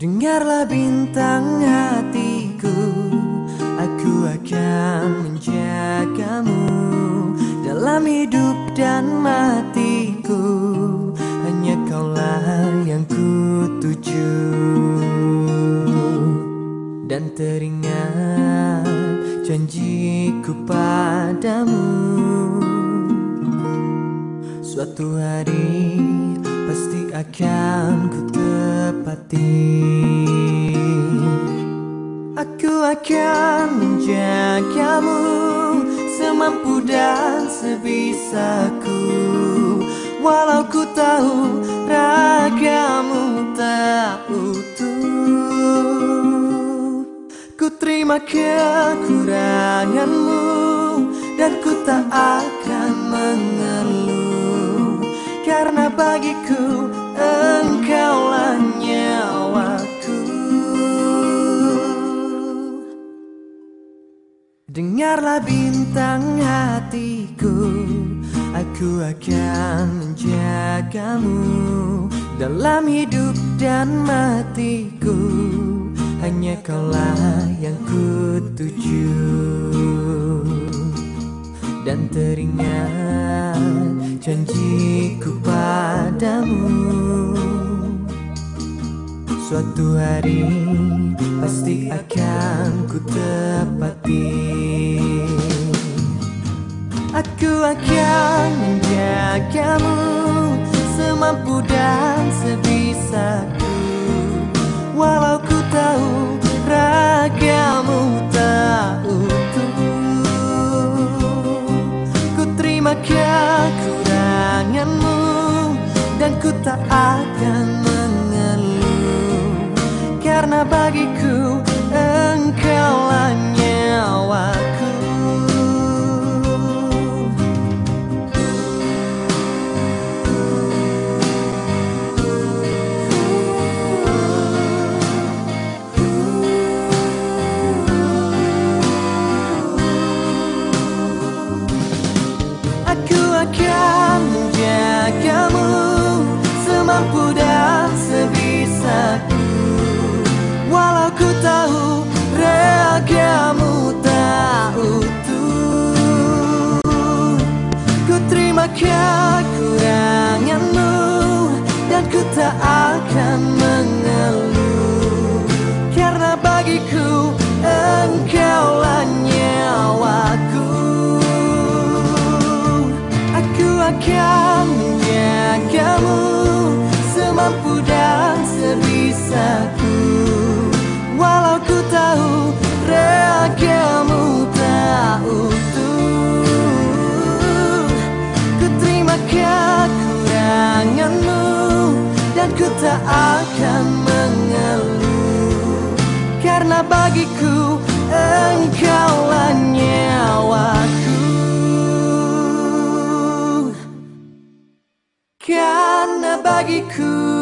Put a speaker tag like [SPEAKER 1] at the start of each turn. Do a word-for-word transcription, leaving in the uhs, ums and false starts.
[SPEAKER 1] Dengarlah bintang hatiku, aku akan menjagamu dalam hidup dan matiku. Hanya kaulah yang ku tuju. Dan teringat janjiku padamu, suatu hari pasti akan ku tepati. Aku akan menjagamu semampu dan sebisaku, walau ku tahu ragamu tak utuh. Ku terima kekuranganmu dan ku tak akan mengeluh, karena bagiku engkaulah nyawaku. Dengarlah bintang hatiku, aku akan menjagamu dalam hidup dan matiku. Hanya kaulah yang ku tuju. Dan teringat janjiku padamu, suatu hari pasti akan ku tepati. Aku akan menjagamu semampu dan sebisaku, walau ku tahu ragamu tak utuh. Ku terima kekuranganmu dan ku tak akan mengeluh, karena bagiku engkaulah nyawaku. Akan menjagamu semampu dan sebisaku, walau ku tahu ragamu tak utuh. Ku terima kekuranganmu dan ku tak akan mengeluh, karena bagiku engkaulah nyawaku. Akan menjagamu semampu dan sebisaku, walau ku tahu ragamu tak utuh. Ku terima kekuranganmu dan ku tak akan mengeluh, karena bagiku engkaulah nyawaku. Karena bagiku